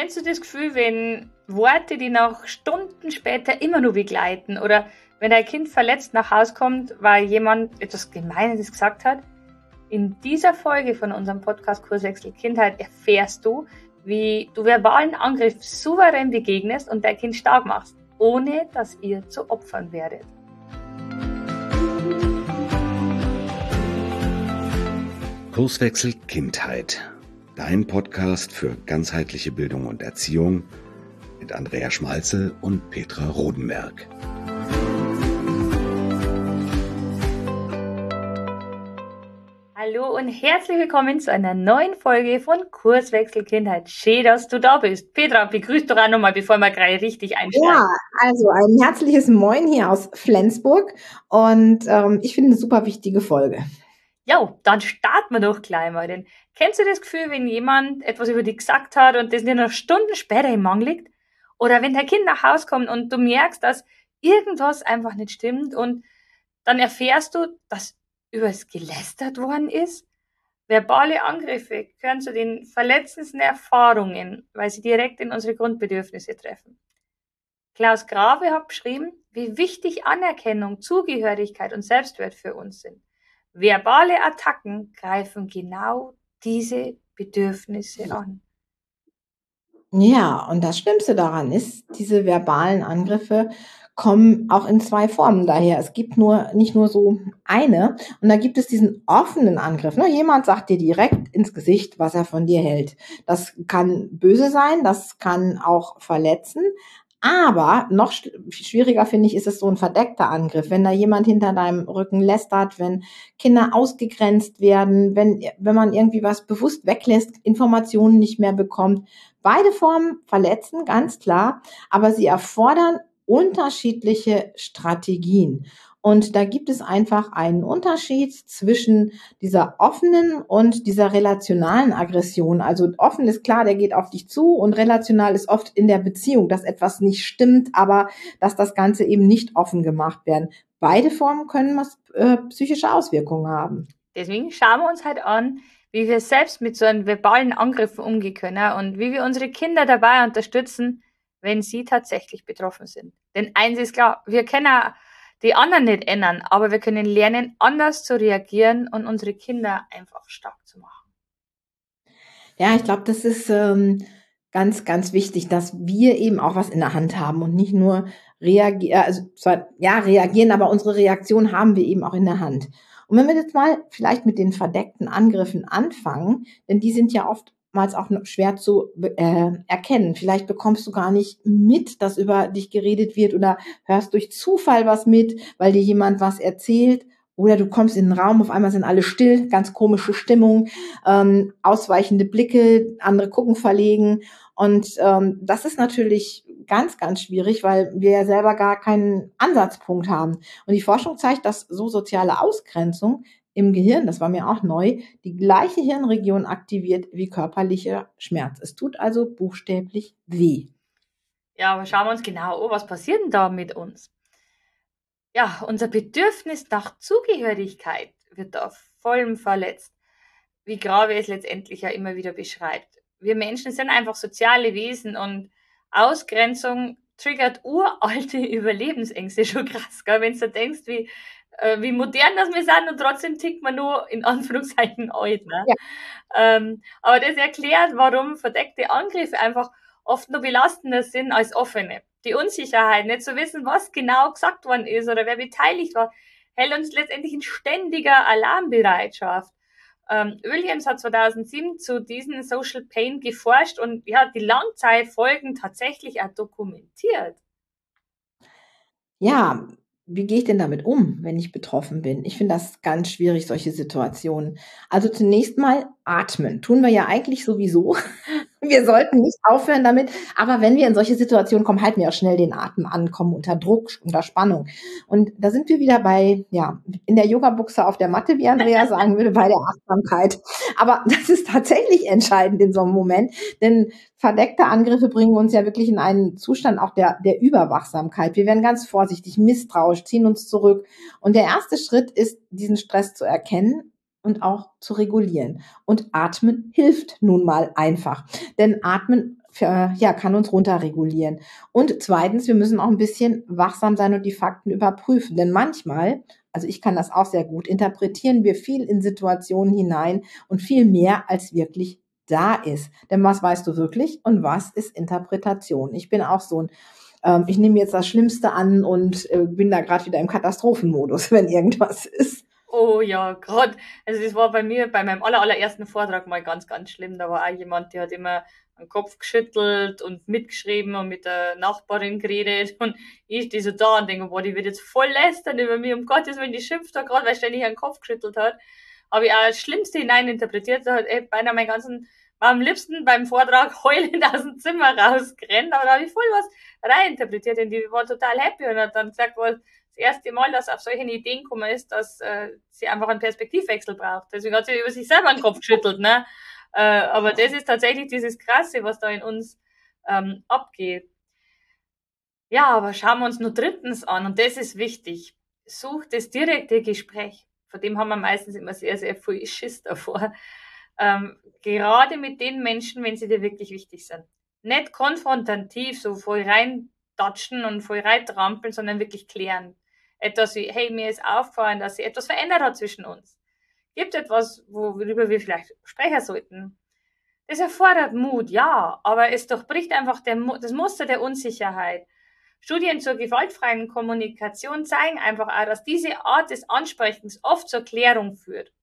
Kennst du das Gefühl, wenn Worte, die nach Stunden später immer nur begleiten oder wenn dein Kind verletzt nach Hause kommt, weil jemand etwas Gemeines gesagt hat? In dieser Folge von unserem Podcast Kurswechsel Kindheit erfährst du, wie du verbalen Angriff souverän begegnest und dein Kind stark machst, ohne dass ihr zu Opfern werdet. Kurswechsel Kindheit. Dein Podcast für ganzheitliche Bildung und Erziehung mit Andrea Schmalzel und Petra Rodenberg. Hallo und herzlich willkommen zu einer neuen Folge von Kurswechsel Kindheit. Schön, dass du da bist. Petra, begrüß doch auch nochmal, bevor wir gleich richtig einsteigen. Ja, also ein herzliches Moin hier aus Flensburg und ich finde eine super wichtige Folge. Ja, dann starten wir doch gleich mal. Denn kennst du das Gefühl, wenn jemand etwas über dich gesagt hat und das dir noch Stunden später im Magen liegt? Oder wenn dein Kind nach Hause kommt und du merkst, dass irgendwas einfach nicht stimmt und dann erfährst du, dass über es gelästert worden ist? Verbale Angriffe gehören zu den verletzendsten Erfahrungen, weil sie direkt in unsere Grundbedürfnisse treffen. Klaus Grave hat beschrieben, wie wichtig Anerkennung, Zugehörigkeit und Selbstwert für uns sind. Verbale Attacken greifen genau diese Bedürfnisse an. Ja, und das Schlimmste daran ist, diese verbalen Angriffe kommen auch in zwei Formen daher. Es gibt nicht nur so eine. Und da gibt es diesen offenen Angriff. Ne? Jemand sagt dir direkt ins Gesicht, was er von dir hält. Das kann böse sein, das kann auch verletzen. Aber noch schwieriger, finde ich, ist es so ein verdeckter Angriff. Wenn da jemand hinter deinem Rücken lästert, wenn Kinder ausgegrenzt werden, wenn man irgendwie was bewusst weglässt, Informationen nicht mehr bekommt. Beide Formen verletzen, ganz klar, aber sie erfordern unterschiedliche Strategien. Und da gibt es einfach einen Unterschied zwischen dieser offenen und dieser relationalen Aggression. Also offen ist klar, der geht auf dich zu, und relational ist oft in der Beziehung, dass etwas nicht stimmt, aber dass das Ganze eben nicht offen gemacht werden. Beide Formen können psychische Auswirkungen haben. Deswegen schauen wir uns halt an, wie wir selbst mit so einem verbalen Angriffen umgehen können und wie wir unsere Kinder dabei unterstützen, wenn sie tatsächlich betroffen sind. Denn eins ist klar, wir können die anderen nicht ändern, aber wir können lernen, anders zu reagieren und unsere Kinder einfach stark zu machen. Ja, ich glaube, das ist ganz, ganz wichtig, dass wir eben auch was in der Hand haben und nicht nur reagieren, aber unsere Reaktion haben wir eben auch in der Hand. Und wenn wir jetzt mal vielleicht mit den verdeckten Angriffen anfangen, denn die sind ja oftmals auch schwer zu erkennen. Vielleicht bekommst du gar nicht mit, dass über dich geredet wird, oder hörst durch Zufall was mit, weil dir jemand was erzählt. Oder du kommst in den Raum, auf einmal sind alle still, ganz komische Stimmung, ausweichende Blicke, andere gucken verlegen. Und das ist natürlich ganz, ganz schwierig, weil wir ja selber gar keinen Ansatzpunkt haben. Und die Forschung zeigt, dass so soziale Ausgrenzung im Gehirn, das war mir auch neu, die gleiche Hirnregion aktiviert wie körperlicher Schmerz. Es tut also buchstäblich weh. Ja, aber schauen wir uns genau an, was passiert denn da mit uns? Ja, unser Bedürfnis nach Zugehörigkeit wird da vollem verletzt, wie Grave es letztendlich ja immer wieder beschreibt. Wir Menschen sind einfach soziale Wesen und Ausgrenzung triggert uralte Überlebensängste. Schon krass, gell? Wenn du denkst, wie modern das wir sind und trotzdem tickt man nur in Anführungszeichen alt. Ne? Ja. Aber das erklärt, warum verdeckte Angriffe einfach oft nur belastender sind als offene. Die Unsicherheit, nicht zu wissen, was genau gesagt worden ist oder wer beteiligt war, hält uns letztendlich in ständiger Alarmbereitschaft. Williams hat 2007 zu diesem Social Pain geforscht und ja, die Langzeitfolgen tatsächlich auch dokumentiert. Ja, wie gehe ich denn damit um, wenn ich betroffen bin? Ich finde das ganz schwierig, solche Situationen. Also zunächst mal atmen. Tun wir ja eigentlich sowieso. Wir sollten nicht aufhören damit. Aber wenn wir in solche Situationen kommen, halten wir auch schnell den Atem an, kommen unter Druck, unter Spannung. Und da sind wir wieder in der Yoga-Buchse auf der Matte, wie Andrea sagen würde, bei der Achtsamkeit. Aber das ist tatsächlich entscheidend in so einem Moment, denn verdeckte Angriffe bringen uns ja wirklich in einen Zustand auch der Überwachsamkeit. Wir werden ganz vorsichtig, misstrauisch, ziehen uns zurück. Und der erste Schritt ist, diesen Stress zu erkennen und auch zu regulieren. Und Atmen hilft nun mal einfach. Denn Atmen kann uns runterregulieren. Und zweitens, wir müssen auch ein bisschen wachsam sein und die Fakten überprüfen. Denn manchmal, also ich kann das auch sehr gut, interpretieren wir viel in Situationen hinein und viel mehr, als wirklich da ist. Denn was weißt du wirklich und was ist Interpretation? Ich bin auch so ich nehme jetzt das Schlimmste an und bin da gerade wieder im Katastrophenmodus, wenn irgendwas ist. Oh ja, gerade, also das war bei mir, bei meinem allerersten Vortrag mal ganz, ganz schlimm. Da war auch jemand, der hat immer den Kopf geschüttelt und mitgeschrieben und mit der Nachbarin geredet. Und ich stehe so da und denke, boah, die wird jetzt voll lästern über mich, um Gottes Willen, die schimpft da gerade, weil ständig den Kopf geschüttelt hat. Habe ich auch das Schlimmste hineininterpretiert. Da hat beinahe war am liebsten beim Vortrag heulend aus dem Zimmer rausgerannt, aber da habe ich voll was reininterpretiert und die war total happy und hat dann gesagt, das erste Mal, dass auf solche Ideen gekommen ist, dass sie einfach einen Perspektivwechsel braucht. Deswegen hat sie über sich selber den Kopf geschüttelt, ne? Aber das ist tatsächlich dieses Krasse, was da in uns abgeht. Ja, aber schauen wir uns nur drittens an und das ist wichtig. Such das direkte Gespräch. Vor dem haben wir meistens immer sehr, sehr viel Schiss davor. Gerade mit den Menschen, wenn sie dir wirklich wichtig sind. Nicht konfrontativ, so voll reintatschen und voll reintrampeln, sondern wirklich klären. Etwas wie, hey, mir ist aufgefallen, dass sich etwas verändert hat zwischen uns. Gibt etwas, worüber wir vielleicht sprechen sollten. Das erfordert Mut, ja, aber es durchbricht einfach das Muster der Unsicherheit. Studien zur gewaltfreien Kommunikation zeigen einfach auch, dass diese Art des Ansprechens oft zur Klärung führt.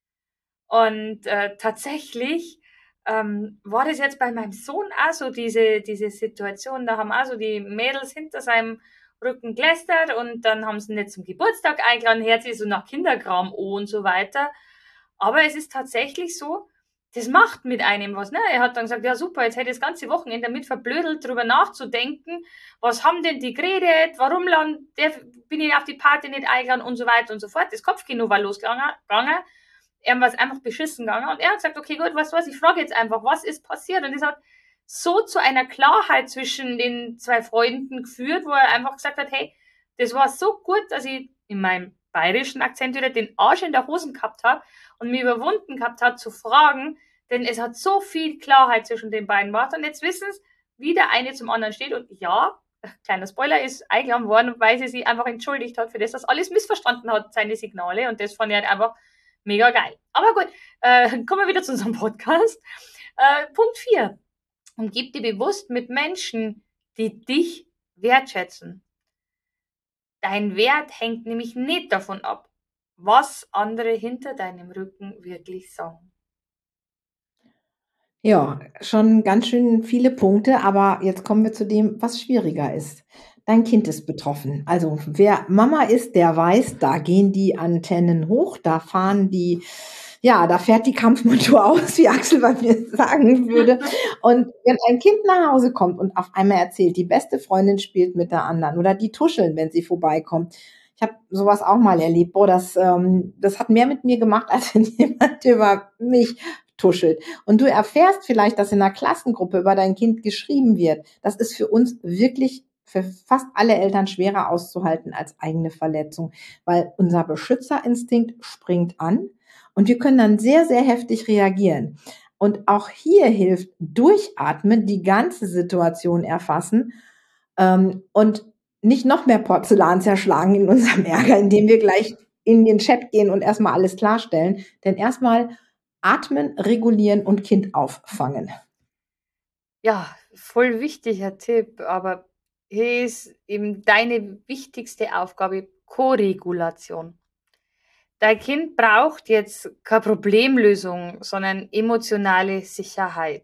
Und tatsächlich war das jetzt bei meinem Sohn auch so, diese Situation. Da haben auch so die Mädels hinter seinem Rücken gelästert und dann haben sie ihn nicht zum Geburtstag eingeladen, hört sich so nach Kinderkram und so weiter. Aber es ist tatsächlich so, das macht mit einem was. Ne? Er hat dann gesagt, ja super, jetzt hätte ich das ganze Wochenende damit verblödelt, darüber nachzudenken, was haben denn die geredet, warum bin ich auf die Party nicht eingeladen und so weiter und so fort. Das Kopfkino war losgegangen. Er war es einfach beschissen gegangen und er hat gesagt, okay, gut, weißt du was, ich frage jetzt einfach, was ist passiert? Und das hat so zu einer Klarheit zwischen den zwei Freunden geführt, wo er einfach gesagt hat, hey, das war so gut, dass ich in meinem bayerischen Akzent wieder den Arsch in der Hosen gehabt habe und mich überwunden gehabt habe zu fragen, denn es hat so viel Klarheit zwischen den beiden gemacht und jetzt wissen sie, wie der eine zum anderen steht und ja, kleiner Spoiler, ist eingeladen worden, weil sie sich einfach entschuldigt hat für das, dass alles missverstanden hat, seine Signale und das fand ich halt einfach mega geil. Aber gut, kommen wir wieder zu unserem Podcast. Punkt 4. Umgib dich bewusst mit Menschen, die dich wertschätzen. Dein Wert hängt nämlich nicht davon ab, was andere hinter deinem Rücken wirklich sagen. Ja, schon ganz schön viele Punkte, aber jetzt kommen wir zu dem, was schwieriger ist. Dein Kind ist betroffen. Also wer Mama ist, der weiß, da gehen die Antennen hoch, da fährt die Kampfmontur aus, wie Axel bei mir sagen würde. Und wenn ein Kind nach Hause kommt und auf einmal erzählt, die beste Freundin spielt mit der anderen oder die tuscheln, wenn sie vorbeikommt. Ich habe sowas auch mal erlebt. Boah, das hat mehr mit mir gemacht, als wenn jemand über mich tuschelt. Und du erfährst vielleicht, dass in einer Klassengruppe über dein Kind geschrieben wird. Das ist für uns wirklich für fast alle Eltern schwerer auszuhalten als eigene Verletzung, weil unser Beschützerinstinkt springt an und wir können dann sehr, sehr heftig reagieren. Und auch hier hilft Durchatmen, die ganze Situation erfassen und nicht noch mehr Porzellan zerschlagen in unserem Ärger, indem wir gleich in den Chat gehen und erstmal alles klarstellen. Denn erstmal atmen, regulieren und Kind auffangen. Ja, voll wichtiger Tipp, aber hier ist eben deine wichtigste Aufgabe, Koregulation. Dein Kind braucht jetzt keine Problemlösung, sondern emotionale Sicherheit.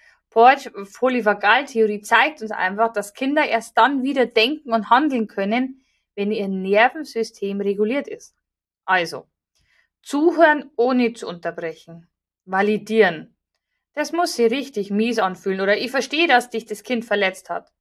Polyvagaltheorie zeigt uns einfach, dass Kinder erst dann wieder denken und handeln können, wenn ihr Nervensystem reguliert ist. Also, zuhören ohne zu unterbrechen. Validieren. Das muss sich richtig mies anfühlen oder ich verstehe, dass dich das Kind verletzt hat.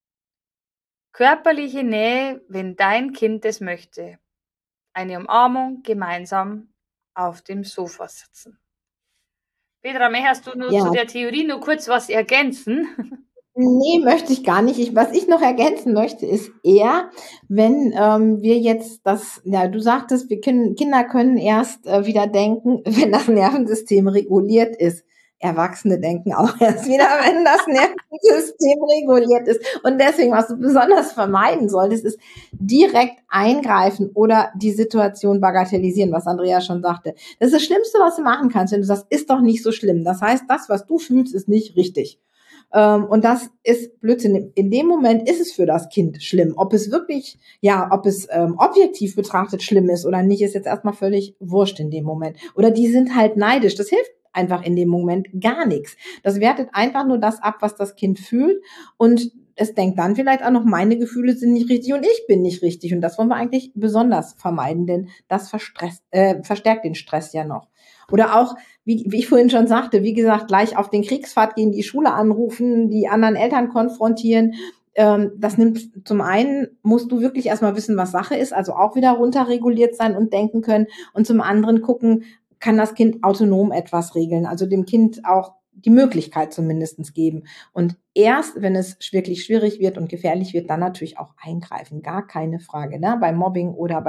Körperliche Nähe, wenn dein Kind es möchte. Eine Umarmung, gemeinsam auf dem Sofa sitzen. Petra, möchtest du nur zu der Theorie nur kurz was ergänzen? Nee, möchte ich gar nicht. Was ich noch ergänzen möchte, ist eher, wenn wir jetzt du sagtest, Kinder können erst wieder denken, wenn das Nervensystem reguliert ist. Erwachsene denken auch erst wieder, wenn das Nervensystem reguliert ist. Und deswegen, was du besonders vermeiden solltest, ist direkt eingreifen oder die Situation bagatellisieren, was Andrea schon sagte. Das ist das Schlimmste, was du machen kannst, wenn du sagst, ist doch nicht so schlimm. Das heißt, das, was du fühlst, ist nicht richtig. Und das ist Blödsinn. In dem Moment ist es für das Kind schlimm. Ob es wirklich, ob es objektiv betrachtet schlimm ist oder nicht, ist jetzt erstmal völlig wurscht in dem Moment. Oder die sind halt neidisch. Das hilft einfach in dem Moment gar nichts. Das wertet einfach nur das ab, was das Kind fühlt, und es denkt dann vielleicht auch noch, meine Gefühle sind nicht richtig und ich bin nicht richtig. Und das wollen wir eigentlich besonders vermeiden, denn das verstärkt den Stress ja noch. Oder auch, wie ich vorhin schon sagte, wie gesagt, gleich auf den Kriegsfahrt gehen, die Schule anrufen, die anderen Eltern konfrontieren. Das nimmt, zum einen musst du wirklich erstmal wissen, was Sache ist, also auch wieder runterreguliert sein und denken können. Und zum anderen gucken, kann das Kind autonom etwas regeln, also dem Kind auch die Möglichkeit zumindest geben. Und erst, wenn es wirklich schwierig wird und gefährlich wird, dann natürlich auch eingreifen. Gar keine Frage, ne? Bei Mobbing oder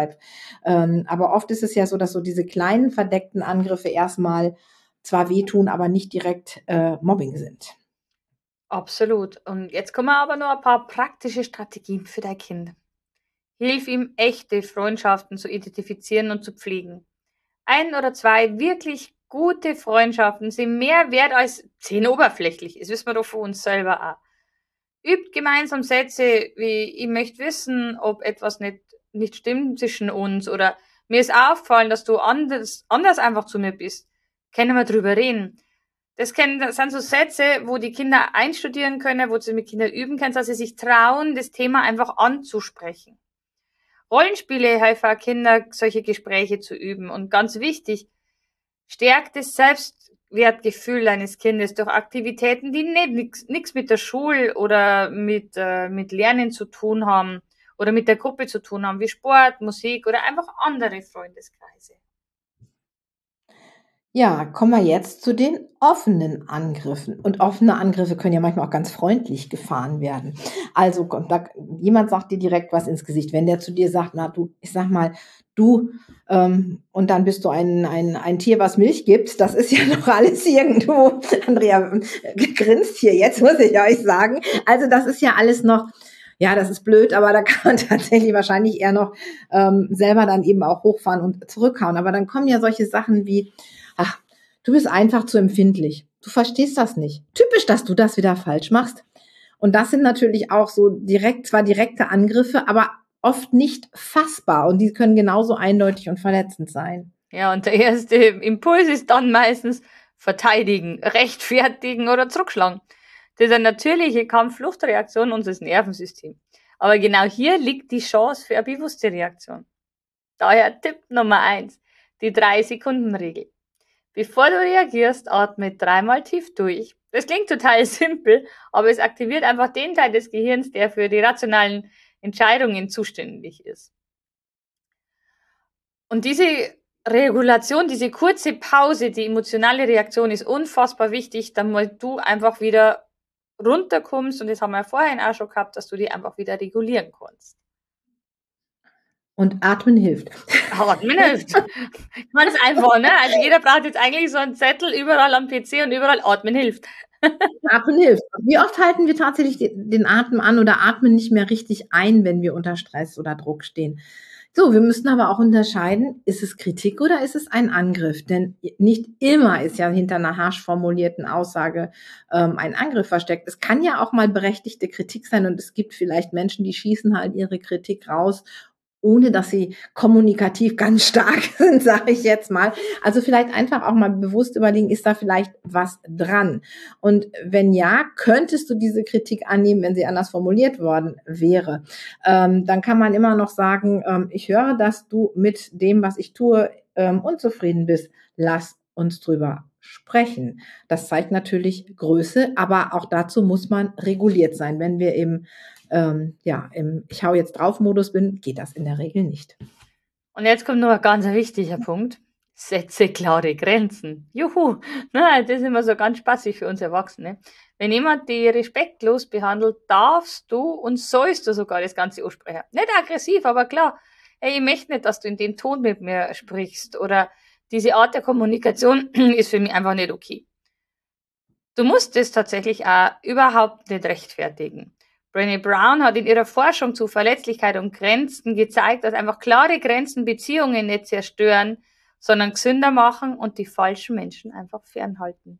aber oft ist es ja so, dass so diese kleinen verdeckten Angriffe erstmal zwar wehtun, aber nicht direkt Mobbing sind. Absolut. Und jetzt kommen aber noch ein paar praktische Strategien für dein Kind. Hilf ihm, echte Freundschaften zu identifizieren und zu pflegen. 1 oder 2 wirklich gute Freundschaften sind mehr wert als 10 oberflächlich. Das wissen wir doch von uns selber auch. Übt gemeinsam Sätze wie, ich möchte wissen, ob etwas nicht stimmt zwischen uns, oder mir ist aufgefallen, dass du anders einfach zu mir bist. Können wir drüber reden. Das sind so Sätze, wo die Kinder einstudieren können, wo sie mit Kindern üben können, dass sie sich trauen, das Thema einfach anzusprechen. Rollenspiele helfen auch Kinder, solche Gespräche zu üben. Und ganz wichtig, stärkt das Selbstwertgefühl eines Kindes durch Aktivitäten, die nichts mit der Schule oder mit Lernen zu tun haben oder mit der Gruppe zu tun haben, wie Sport, Musik oder einfach andere Freundeskreise. Ja, kommen wir jetzt zu den offenen Angriffen. Und offene Angriffe können ja manchmal auch ganz freundlich gefahren werden. Also jemand sagt dir direkt was ins Gesicht. Wenn der zu dir sagt, na du, ich sag mal, du, und dann bist du ein Tier, was Milch gibt, das ist ja noch alles irgendwo. Andrea grinst hier jetzt, muss ich euch sagen. Also das ist ja alles noch, ja, das ist blöd, aber da kann man tatsächlich wahrscheinlich eher noch selber dann eben auch hochfahren und zurückhauen. Aber dann kommen ja solche Sachen wie, ach, du bist einfach zu empfindlich. Du verstehst das nicht. Typisch, dass du das wieder falsch machst. Und das sind natürlich auch so zwar direkte Angriffe, aber oft nicht fassbar. Und die können genauso eindeutig und verletzend sein. Ja, und der erste Impuls ist dann meistens verteidigen, rechtfertigen oder zurückschlagen. Das ist eine natürliche Kampf-Flucht-Reaktion unseres Nervensystems. Aber genau hier liegt die Chance für eine bewusste Reaktion. Daher Tipp Nummer 1, die 3-Sekunden-Regel. Bevor du reagierst, atme 3-mal tief durch. Das klingt total simpel, aber es aktiviert einfach den Teil des Gehirns, der für die rationalen Entscheidungen zuständig ist. Und diese Regulation, diese kurze Pause, die emotionale Reaktion ist unfassbar wichtig, damit du einfach wieder runterkommst, und das haben wir vorhin auch schon gehabt, dass du die einfach wieder regulieren kannst. Und Atmen hilft. Atmen hilft. Ganz einfach, ne? Also jeder braucht jetzt eigentlich so einen Zettel überall am PC und überall Atmen hilft. Atmen hilft. Wie oft halten wir tatsächlich den Atem an oder atmen nicht mehr richtig ein, wenn wir unter Stress oder Druck stehen? So, wir müssen aber auch unterscheiden, ist es Kritik oder ist es ein Angriff? Denn nicht immer ist ja hinter einer harsch formulierten Aussage ein Angriff versteckt. Es kann ja auch mal berechtigte Kritik sein, und es gibt vielleicht Menschen, die schießen halt ihre Kritik raus, ohne dass sie kommunikativ ganz stark sind, sage ich jetzt mal. Also vielleicht einfach auch mal bewusst überlegen, ist da vielleicht was dran? Und wenn ja, könntest du diese Kritik annehmen, wenn sie anders formuliert worden wäre? Dann kann man immer noch sagen, ich höre, dass du mit dem, was ich tue, unzufrieden bist. Lass uns drüber sprechen. Das zeigt natürlich Größe, aber auch dazu muss man reguliert sein. Wenn wir im Ich hau jetzt drauf Modus bin, geht das in der Regel nicht. Und jetzt kommt noch ein ganz wichtiger Punkt. Setze klare Grenzen. Juhu! Na, das ist immer so ganz spaßig für uns Erwachsene. Wenn jemand dich respektlos behandelt, darfst du und sollst du sogar das Ganze aussprechen. Nicht aggressiv, aber klar. Hey, ich möchte nicht, dass du in dem Ton mit mir sprichst, oder diese Art der Kommunikation ist für mich einfach nicht okay. Du musst es tatsächlich auch überhaupt nicht rechtfertigen. Brené Brown hat in ihrer Forschung zu Verletzlichkeit und Grenzen gezeigt, dass einfach klare Grenzen Beziehungen nicht zerstören, sondern gesünder machen und die falschen Menschen einfach fernhalten.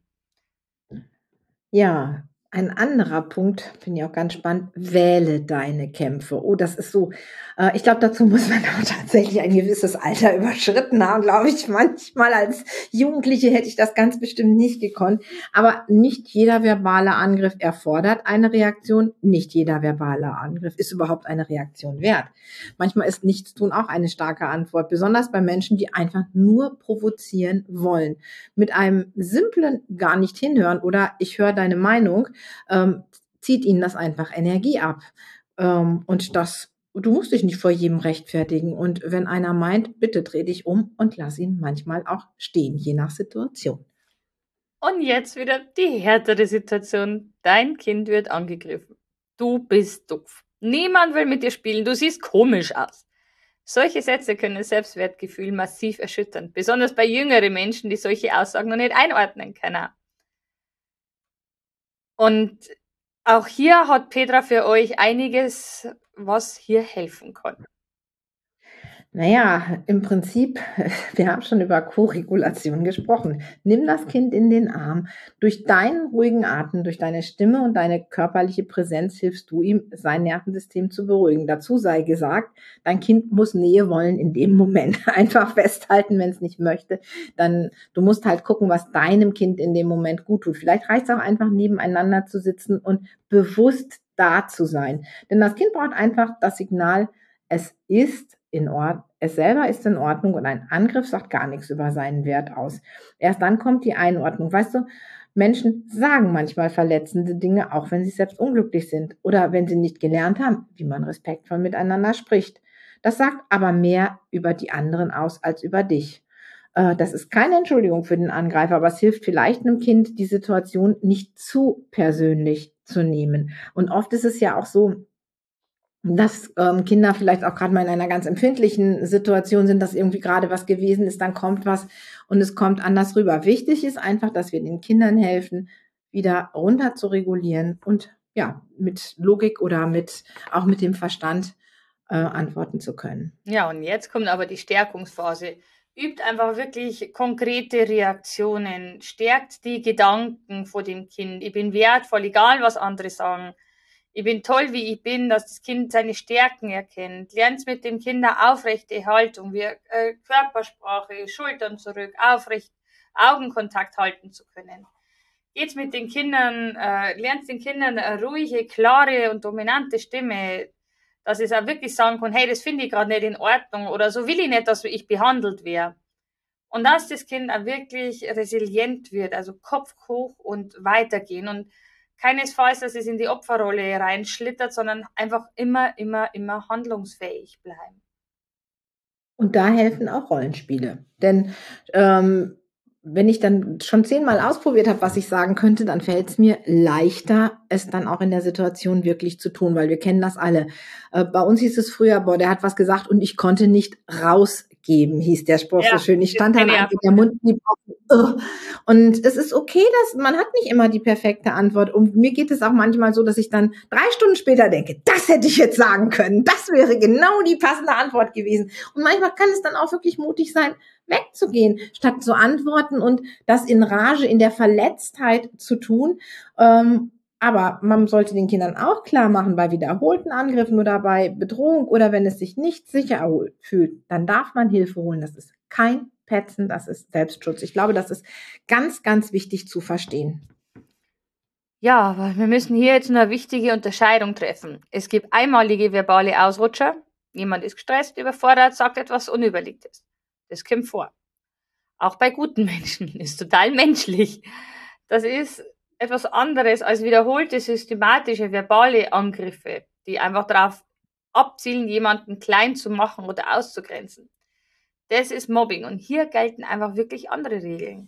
Ja, ein anderer Punkt, finde ich auch ganz spannend, wähle deine Kämpfe. Oh, das ist so, ich glaube, dazu muss man auch tatsächlich ein gewisses Alter überschritten haben, glaube ich. Manchmal als Jugendliche hätte ich das ganz bestimmt nicht gekonnt. Aber nicht jeder verbale Angriff erfordert eine Reaktion. Nicht jeder verbale Angriff ist überhaupt eine Reaktion wert. Manchmal ist Nichtstun auch eine starke Antwort, besonders bei Menschen, die einfach nur provozieren wollen. Mit einem simplen gar nicht hinhören oder ich höre deine Meinung, zieht ihnen das einfach Energie ab. Und du musst dich nicht vor jedem rechtfertigen. Und wenn einer meint, bitte dreh dich um und lass ihn manchmal auch stehen, je nach Situation. Und jetzt wieder die härtere Situation. Dein Kind wird angegriffen. Du bist doof. Niemand will mit dir spielen. Du siehst komisch aus. Solche Sätze können das Selbstwertgefühl massiv erschüttern, besonders bei jüngeren Menschen, die solche Aussagen noch nicht einordnen können. Und auch hier hat Petra für euch einiges, was hier helfen kann. Naja, im Prinzip, wir haben schon über Koregulation gesprochen. Nimm das Kind in den Arm. Durch deinen ruhigen Atem, durch deine Stimme und deine körperliche Präsenz hilfst du ihm, sein Nervensystem zu beruhigen. Dazu sei gesagt, dein Kind muss Nähe wollen in dem Moment. Einfach festhalten, wenn es nicht möchte. Dann, du musst halt gucken, was deinem Kind in dem Moment gut tut. Vielleicht reicht es auch einfach, nebeneinander zu sitzen und bewusst da zu sein. Denn das Kind braucht einfach das Signal, es ist in Ordnung, es selber ist in Ordnung und ein Angriff sagt gar nichts über seinen Wert aus. Erst dann kommt die Einordnung. Weißt du, Menschen sagen manchmal verletzende Dinge, auch wenn sie selbst unglücklich sind oder wenn sie nicht gelernt haben, wie man respektvoll miteinander spricht. Das sagt aber mehr über die anderen aus als über dich. Das ist keine Entschuldigung für den Angreifer, aber es hilft vielleicht einem Kind, die Situation nicht zu persönlich zu nehmen. Und oft ist es ja auch so, dass Kinder vielleicht auch gerade mal in einer ganz empfindlichen Situation sind, dass irgendwie gerade was gewesen ist, dann kommt was und es kommt anders rüber. Wichtig ist einfach, dass wir den Kindern helfen, wieder runter zu regulieren und ja, mit Logik oder auch mit dem Verstand antworten zu können. Ja, und jetzt kommt aber die Stärkungsphase. Übt einfach wirklich konkrete Reaktionen, stärkt die Gedanken vor dem Kind. Ich bin wertvoll, egal was andere sagen. Ich bin toll, wie ich bin, dass das Kind seine Stärken erkennt. Lernt mit dem Kind eine aufrechte Haltung, wie Körpersprache, Schultern zurück, aufrecht Augenkontakt halten zu können. Geht's mit den Kindern, lernt den Kindern eine ruhige, klare und dominante Stimme, dass ich auch wirklich sagen kann, hey, das finde ich gerade nicht in Ordnung oder so will ich nicht, dass ich behandelt werde. Und dass das Kind auch wirklich resilient wird, also Kopf hoch und weitergehen und keinesfalls, dass es in die Opferrolle reinschlittert, sondern einfach immer handlungsfähig bleiben. Und da helfen auch Rollenspiele. Denn wenn ich dann schon 10-mal ausprobiert habe, was ich sagen könnte, dann fällt es mir leichter, es dann auch in der Situation wirklich zu tun, weil wir kennen das alle. Bei uns hieß es früher, boah, der hat was gesagt und ich konnte nicht rausgeben, hieß der Spruch so schön. Ich stand dann einfach, der Mund blieb offen. Und es ist okay, dass man hat nicht immer die perfekte Antwort. Und mir geht es auch manchmal so, dass ich dann 3 Stunden später denke, das hätte ich jetzt sagen können. Das wäre genau die passende Antwort gewesen. Und manchmal kann es dann auch wirklich mutig sein, wegzugehen, statt zu antworten und das in Rage, in der Verletztheit zu tun. Aber man sollte den Kindern auch klar machen, bei wiederholten Angriffen oder bei Bedrohung oder wenn es sich nicht sicher fühlt, dann darf man Hilfe holen. Das ist kein Petzen, das ist Selbstschutz. Ich glaube, das ist ganz, ganz wichtig zu verstehen. Ja, aber wir müssen hier jetzt eine wichtige Unterscheidung treffen. Es gibt einmalige verbale Ausrutscher. Jemand ist gestresst, überfordert, sagt etwas Unüberlegtes. Das kommt vor. Auch bei guten Menschen. Ist total menschlich. Das ist etwas anderes als wiederholte, systematische, verbale Angriffe, die einfach darauf abzielen, jemanden klein zu machen oder auszugrenzen. Das ist Mobbing und hier gelten einfach wirklich andere Regeln.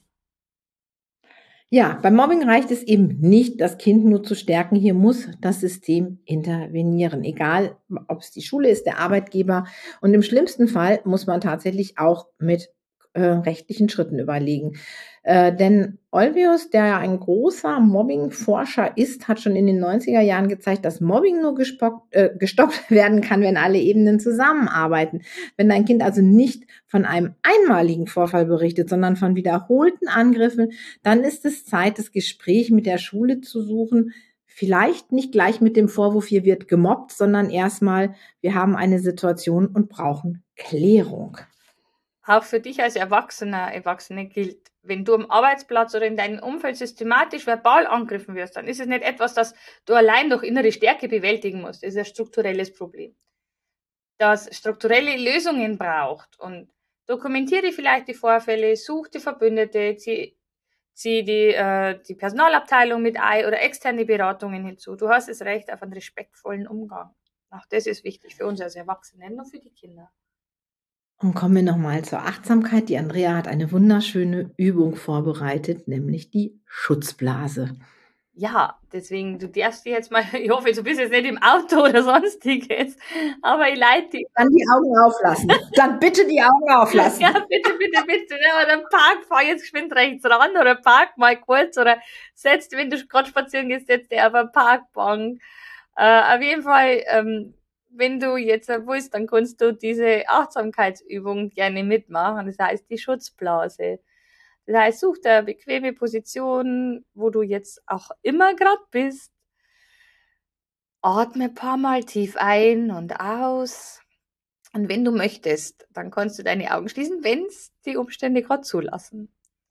Ja, beim Mobbing reicht es eben nicht, das Kind nur zu stärken. Hier muss das System intervenieren, egal ob es die Schule ist, der Arbeitgeber. Und im schlimmsten Fall muss man tatsächlich auch mit rechtlichen Schritten überlegen. Denn Olweus, der ja ein großer Mobbing-Forscher ist, hat schon in den 90er Jahren gezeigt, dass Mobbing nur gestoppt werden kann, wenn alle Ebenen zusammenarbeiten. Wenn dein Kind also nicht von einem einmaligen Vorfall berichtet, sondern von wiederholten Angriffen, dann ist es Zeit, das Gespräch mit der Schule zu suchen. Vielleicht nicht gleich mit dem Vorwurf, hier wird gemobbt, sondern erstmal, wir haben eine Situation und brauchen Klärung. Auch für dich als Erwachsene gilt, wenn du am Arbeitsplatz oder in deinem Umfeld systematisch verbal angegriffen wirst, dann ist es nicht etwas, das du allein durch innere Stärke bewältigen musst. Das ist ein strukturelles Problem, das strukturelle Lösungen braucht. Und dokumentiere vielleicht die Vorfälle, such die Verbündete, zieh die Personalabteilung mit ein oder externe Beratungen hinzu. Du hast das Recht auf einen respektvollen Umgang. Auch das ist wichtig für uns als Erwachsene, nicht nur für die Kinder. Und kommen wir nochmal zur Achtsamkeit. Die Andrea hat eine wunderschöne Übung vorbereitet, nämlich die Schutzblase. Ja, deswegen, du darfst dir jetzt mal, ich hoffe, du bist jetzt nicht im Auto oder sonstiges, aber ich leite dich. Dann die Augen auflassen. Dann bitte die Augen auflassen. Ja, bitte. Ne? Oder fahr jetzt geschwind rechts ran oder park mal kurz oder wenn du gerade spazieren gehst, setz dich auf eine Parkbank. Auf jeden Fall, wenn du jetzt willst, dann kannst du diese Achtsamkeitsübung gerne mitmachen. Das heißt die Schutzblase. Das heißt, such dir eine bequeme Position, wo du jetzt auch immer gerade bist. Atme ein paar Mal tief ein und aus. Und wenn du möchtest, dann kannst du deine Augen schließen, wenn es die Umstände gerade zulassen.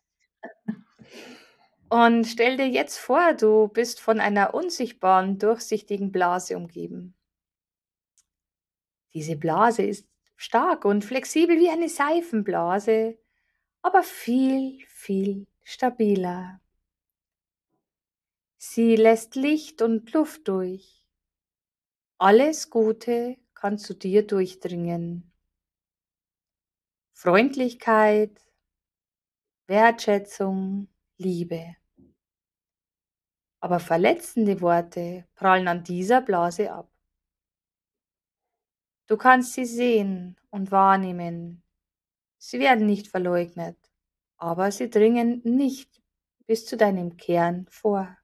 Und stell dir jetzt vor, du bist von einer unsichtbaren, durchsichtigen Blase umgeben. Diese Blase ist stark und flexibel wie eine Seifenblase, aber viel, viel stabiler. Sie lässt Licht und Luft durch. Alles Gute kann zu dir durchdringen. Freundlichkeit, Wertschätzung, Liebe. Aber verletzende Worte prallen an dieser Blase ab. Du kannst sie sehen und wahrnehmen. Sie werden nicht verleugnet, aber sie dringen nicht bis zu deinem Kern vor.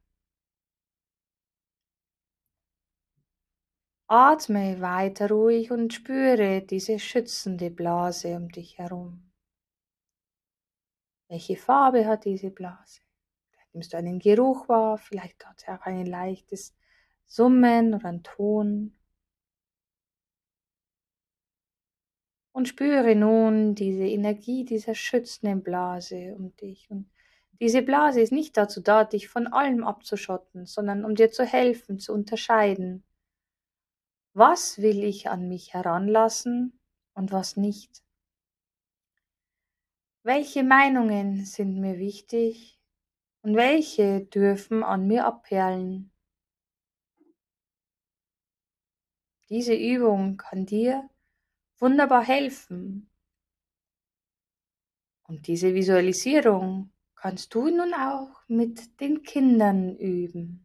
Atme weiter ruhig und spüre diese schützende Blase um dich herum. Welche Farbe hat diese Blase? Vielleicht nimmst du einen Geruch wahr, vielleicht hat sie auch ein leichtes Summen oder einen Ton. Und spüre nun diese Energie dieser schützenden Blase um dich. Und diese Blase ist nicht dazu da, dich von allem abzuschotten, sondern um dir zu helfen, zu unterscheiden. Was will ich an mich heranlassen und was nicht? Welche Meinungen sind mir wichtig und welche dürfen an mir abperlen? Diese Übung kann dir wunderbar helfen. Und diese Visualisierung kannst du nun auch mit den Kindern üben.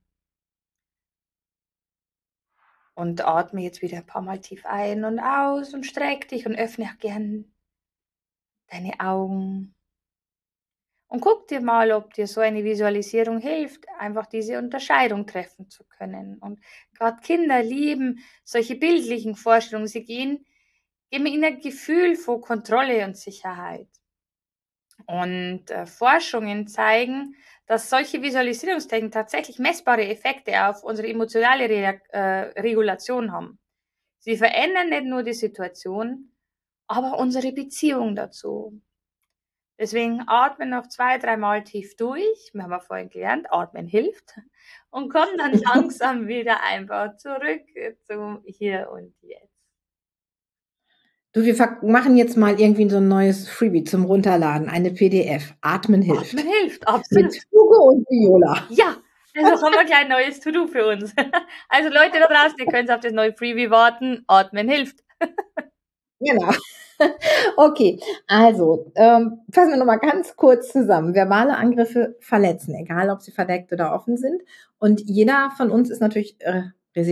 Und atme jetzt wieder ein paar Mal tief ein und aus und streck dich und öffne auch gern deine Augen. Und guck dir mal, ob dir so eine Visualisierung hilft, einfach diese Unterscheidung treffen zu können. Und gerade Kinder lieben solche bildlichen Vorstellungen. Sie geben ihnen ein Gefühl von Kontrolle und Sicherheit. Und Forschungen zeigen, dass solche Visualisierungstechniken tatsächlich messbare Effekte auf unsere emotionale Regulation haben. Sie verändern nicht nur die Situation, aber unsere Beziehung dazu. Deswegen atmen noch 2-3 Mal tief durch. Wir haben ja vorhin gelernt, atmen hilft. Und komm dann langsam wieder einfach zurück zum Hier und Jetzt. Du, wir machen jetzt mal irgendwie so ein neues Freebie zum Runterladen, eine PDF. Atmen hilft. Atmen hilft, absolut. Mit Hugo und Viola. Ja, also haben wir gleich ein neues To-Do für uns. Also Leute da draußen, ihr könnt auf das neue Freebie warten. Atmen hilft. Genau. Okay, also fassen wir nochmal ganz kurz zusammen. Verbale Angriffe verletzen, egal ob sie verdeckt oder offen sind. Und jeder von uns ist natürlich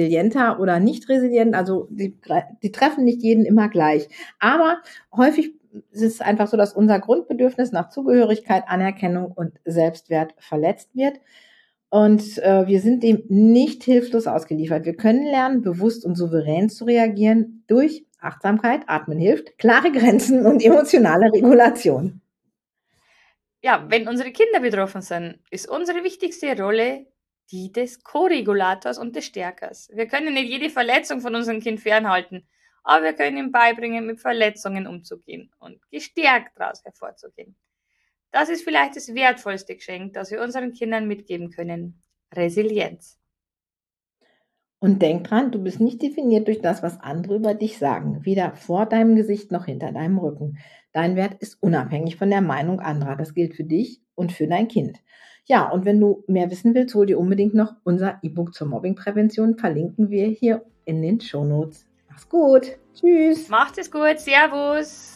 resilienter oder nicht resilient. Also die treffen nicht jeden immer gleich. Aber häufig es ist einfach so, dass unser Grundbedürfnis nach Zugehörigkeit, Anerkennung und Selbstwert verletzt wird. Und wir sind dem nicht hilflos ausgeliefert. Wir können lernen, bewusst und souverän zu reagieren durch Achtsamkeit, Atmen hilft, klare Grenzen und emotionale Regulation. Ja, wenn unsere Kinder betroffen sind, ist unsere wichtigste Rolle die des Co-Regulators und des Stärkers. Wir können nicht jede Verletzung von unserem Kind fernhalten, aber wir können ihm beibringen, mit Verletzungen umzugehen und gestärkt daraus hervorzugehen. Das ist vielleicht das wertvollste Geschenk, das wir unseren Kindern mitgeben können. Resilienz. Und denk dran, du bist nicht definiert durch das, was andere über dich sagen, weder vor deinem Gesicht noch hinter deinem Rücken. Dein Wert ist unabhängig von der Meinung anderer. Das gilt für dich und für dein Kind. Ja, und wenn du mehr wissen willst, hol dir unbedingt noch unser E-Book zur Mobbingprävention. Verlinken wir hier in den Shownotes. Mach's gut. Tschüss. Macht es gut. Servus.